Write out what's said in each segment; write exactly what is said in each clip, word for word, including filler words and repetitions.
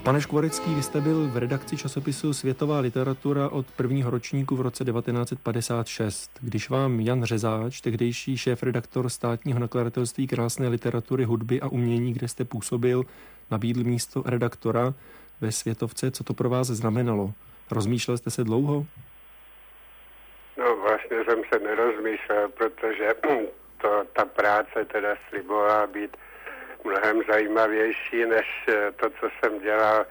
Pane Škvorecký, vy jste byl v redakci časopisu Světová literatura od prvního ročníku v roce devatenáct set padesát šest. Když vám Jan Řezáč, tehdejší šéf-redaktor státního nakladatelství krásné literatury, hudby a umění, kde jste působil, nabídl místo redaktora ve Světovce, co to pro vás znamenalo? Rozmýšlel jste se dlouho? No vlastně jsem se nerozmýšlel, protože to, ta práce teda slibovala být mnohem zajímavější než to, co jsem dělal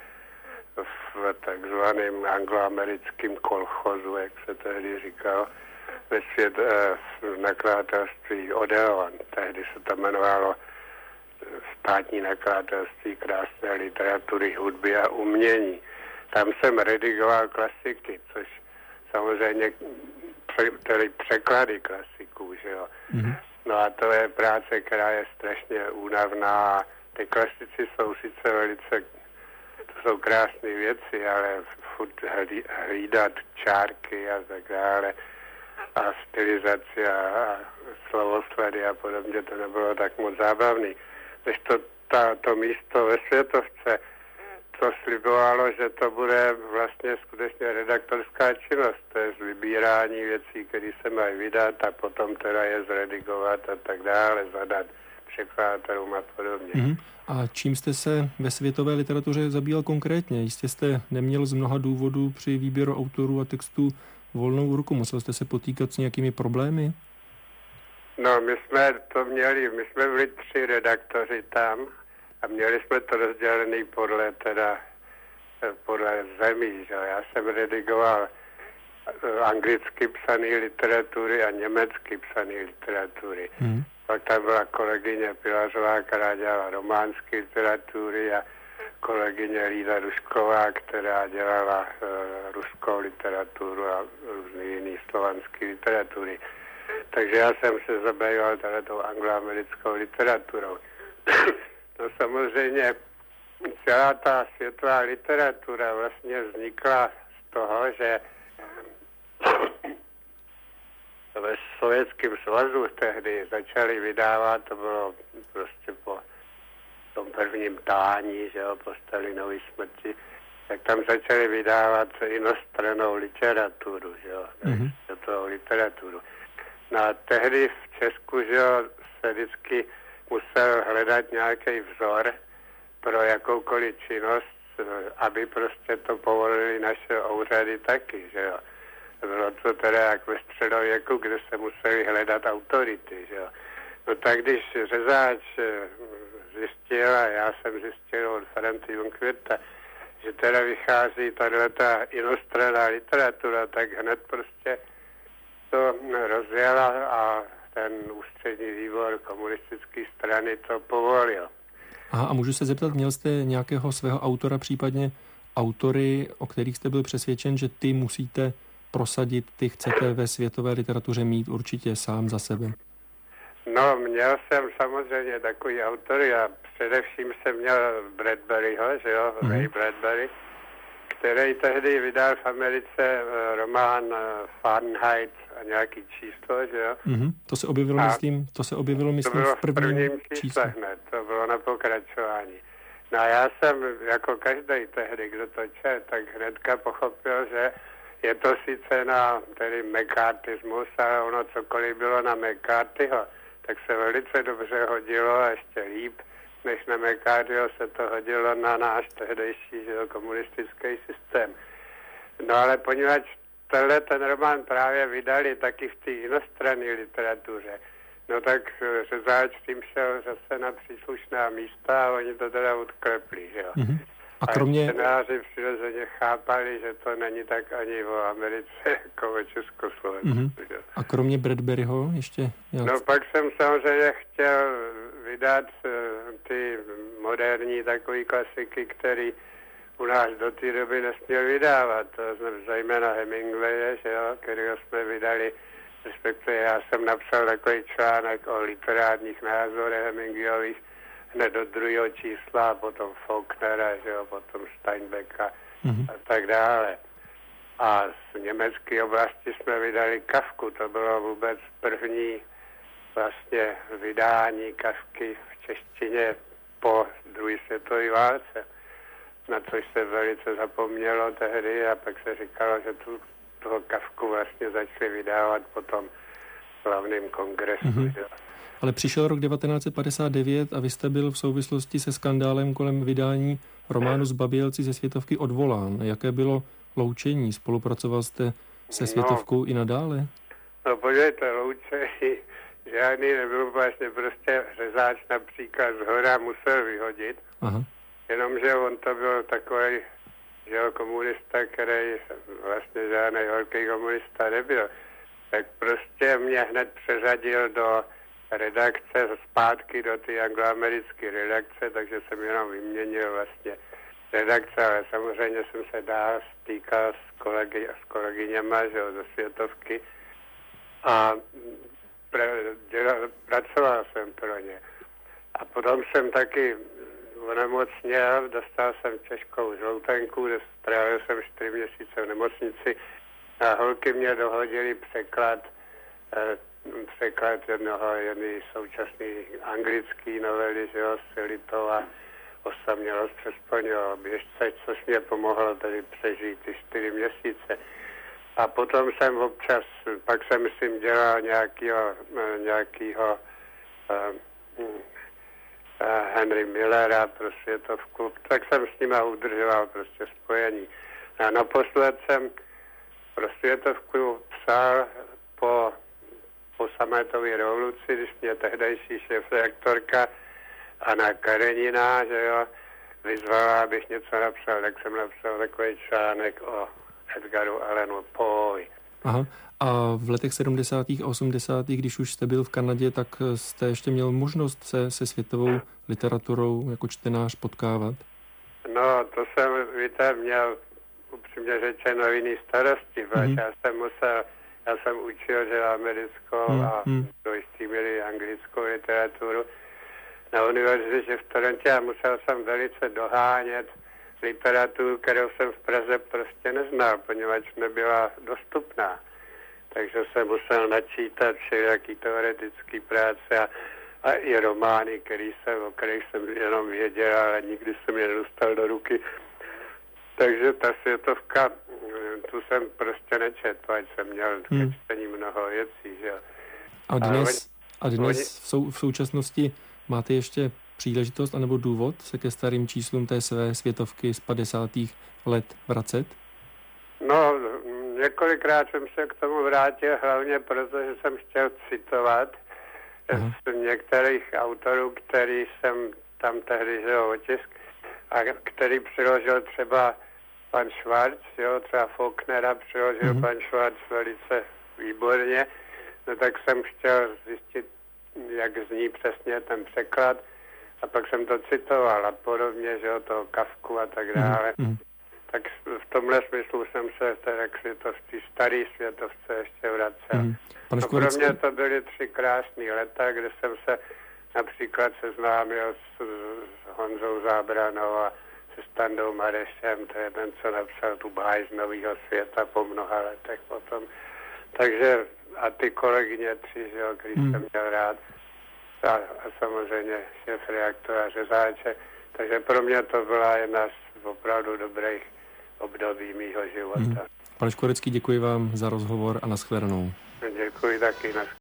v takzvaném angloamerickém kolchozu, jak se tehdy říkal, ve svět, v nakladatelství Odeon. Tehdy se to jmenovalo státní nakladatelství krásné literatury, hudby a umění. Tam jsem redigoval klasiky, což samozřejmě tedy překlady klasiků, že jo. Mm-hmm. No a to je práce, která je strašně únavná. Ty klasici jsou sice velice, to jsou krásné věci, ale furt hlídat čárky a tak dále a stylizaci a, a slovosledy a podobně, to nebylo tak moc zábavný. Když to, ta, to místo ve Světovce, to slibovalo, že to bude vlastně skutečně redaktorská činnost, to je vybírání věcí, které se mají vydat a potom teda je zredigovat a tak dále, zadat překladatelům a podobně. Mm-hmm. A čím jste se ve světové literatuře zabýval konkrétně? Jistě jste neměl z mnoha důvodů při výběru autorů a textů volnou ruku. Musel jste se potýkat s nějakými problémy? No, my jsme to měli, my jsme byli tři redaktoři tam a měli jsme to rozdělený podle teda, podle zemí, že? Já jsem redigoval anglicky psaný literatury a německy psaný literatury. Hmm. Pak tam byla kolegyně Pilařová, která dělala románské literatury a kolegyně Lída Rušková, která dělala uh, ruskou literaturu a různé jiné slovanské literatury. Takže já jsem se zabýval teda tou angloamerickou literaturou. No samozřejmě celá ta světová literatura vlastně vznikla z toho, že ve Sovětském svazu tehdy začali vydávat, to bylo prostě po tom prvním tání, že jo, po Stalinově smrti, tak tam začali vydávat inostranou literaturu, že jo, mm-hmm. světovou literaturu. No a tehdy v Česku, že jo, se vždycky musel hledat nějaký vzor pro jakoukoliv činnost, aby prostě to povolili naše úřady taky, že jo. Bylo to teda jak ve středověku, kde se museli hledat autority, že jo. No tak když Řezáč zjistil, a já jsem zjistil od Franci Junkvirta, že teda vychází tato inostraná literatura, tak hned prostě to rozjela a ten ústřední výbor komunistické strany to povolil. Aha, a můžu se zeptat, měl jste nějakého svého autora, případně autory, o kterých jste byl přesvědčen, že ty musíte prosadit, ty chcete ve světové literatuře mít určitě sám za sebe? No, měl jsem samozřejmě takový autory a především jsem měl Bradburyho, že jo, mm-hmm. Ray Bradbury, který tehdy vydal v Americe román Fahrenheit a nějaký číslo, že jo. Mm-hmm. To se objevilo, a myslím, to se objevilo, myslím, to bylo v prvním, v prvním čísle hned, to bylo na pokračování. No a já jsem, jako každý tehdy, kdo to čet, tak hnedka pochopil, že je to sice na tedy McCarthyismus, ale ono cokoliv bylo na McCarthyho, tak se velice dobře hodilo a ještě líp, než na McCarthyho se to hodilo na náš tehdejší, že jo, komunistický systém. No ale poněvadž tenhle ten román právě vydali taky v té inostranné literatuře, no tak Řezáč tím šel zase na příslušná místa a oni to teda odklepli, že jo. Mm-hmm. A kromě... A čtenáři přirozeně chápali, že to není tak ani o Americe, jako o Československu. Mm-hmm. A kromě Bradburyho ještě? Jak... No pak jsem samozřejmě chtěl vydat uh, ty moderní takové klasiky, které u nás do té doby nesměl vydávat. To jsme zejména Hemingwaye, že jo, kterého jsme vydali, respektive já jsem napsal takový článek o literárních názorech Hemingwayových hned do druhého čísla, potom Faulknera, že jo, potom Steinbecka mm-hmm. a tak dále. A z německé oblasti jsme vydali Kafku, to bylo vůbec první vlastně vydání Kafky v češtině po druhé světové válce. na což se velice zapomnělo tehdy a pak se říkalo, že tu, toho Kafku vlastně začali vydávat potom v hlavním kongresu. Mm-hmm. Ale přišel rok devatenáct set padesát devět a vy jste byl v souvislosti se skandálem kolem vydání románu Zbabělci ze Světovky odvolán. Jaké bylo loučení? Spolupracoval jste se Světovkou no, i nadále? No podívejte, loučení žádný nebyl, vlastně prostě Řezáč například z hora musel vyhodit. Aha. Jenomže on to byl takový, že jo, komunista, který vlastně žádný velký komunista nebyl. Tak prostě mě hned přeřadil do redakce zpátky do ty angloamerické redakce, takže jsem jenom vyměnil vlastně redakce, ale samozřejmě jsem se dál stýkal s, kolegy, s kolegyněma, že jo, ze Světovky a pr- dělal, pracoval jsem pro ně. A potom jsem taky onemocněl, dostal jsem těžkou žloutenku, strávil jsem čtyři měsíce v nemocnici a holky mě dohodili překlad eh, překlad jednoho, jedný současný anglický novely, že jo, Filipova Osamělost přes plňového běžce, což mě pomohlo tady přežít ty čtyři měsíce. A potom jsem občas, pak jsem myslím dělal nějakýho, nějakýho uh, uh, Henry Millera pro Světovku, tak jsem s nima udržoval prostě spojení. A naposled jsem pro Světovku psal po po sametové revoluci, když mě tehdejší šéfredaktorka Anna Karenina, že jo, vyzvala, abych něco napsal, tak jsem napsal takový článek o Edgaru Allanu Poe. Aha. A v letech sedmdesátých a osmdesátých, když už jste byl v Kanadě, tak jste ještě měl možnost se se světovou literaturou jako čtenář potkávat? No, to jsem, víte, měl upřímně řečeno jiný starosti, protože mm-hmm. já jsem musel Já jsem učil, že americkou hmm, a hmm. do jistý míry anglickou literaturu na univerzitě v Torontě a musel jsem velice dohánět literaturu, kterou jsem v Praze prostě neznal, poněvadž nebyla dostupná. Takže jsem musel načítat všelijaký teoretický práce a, a i romány, který jsem, o kterých jsem jenom věděl, ale nikdy jsem je nedostal do ruky. Takže ta Světovka, tu jsem prostě nečetl, ať jsem měl hmm. ke čtení mnoho věcí, že? A dnes, a dnes v, sou, v současnosti máte ještě příležitost anebo důvod se ke starým číslům té své Světovky z padesátých let vracet? No, několikrát jsem se k tomu vrátil, hlavně proto, že jsem chtěl citovat Aha. z některých autorů, který jsem tam tehdy žil otisk, a který přiložil třeba pan Schwarz, jo, třeba Faulknera přiložil mm-hmm. pan Schwarz velice výborně, no tak jsem chtěl zjistit, jak zní přesně ten překlad a pak jsem to citoval a podobně, že jo, toho Kafku a tak dále. Mm-hmm. Tak v tomhle smyslu jsem se teda k světovci, starý Světovce ještě vracel. Mm-hmm. No pro mě to byly tři krásné leta, kde jsem se například seznámil s, s Honzou Zábranou a se Standou Marešem, to je ten, co napsal tu báj z Nového světa po mnoha letech potom. Takže a ty kolegyně tři, že jo, který hmm. jsem měl rád a, a samozřejmě šéfredaktora Řezáče. Takže pro mě to byla jedna z opravdu dobrých období mýho života. Hmm. Pane Škvorecký, děkuji vám za rozhovor a nashledanou. Děkuji taky.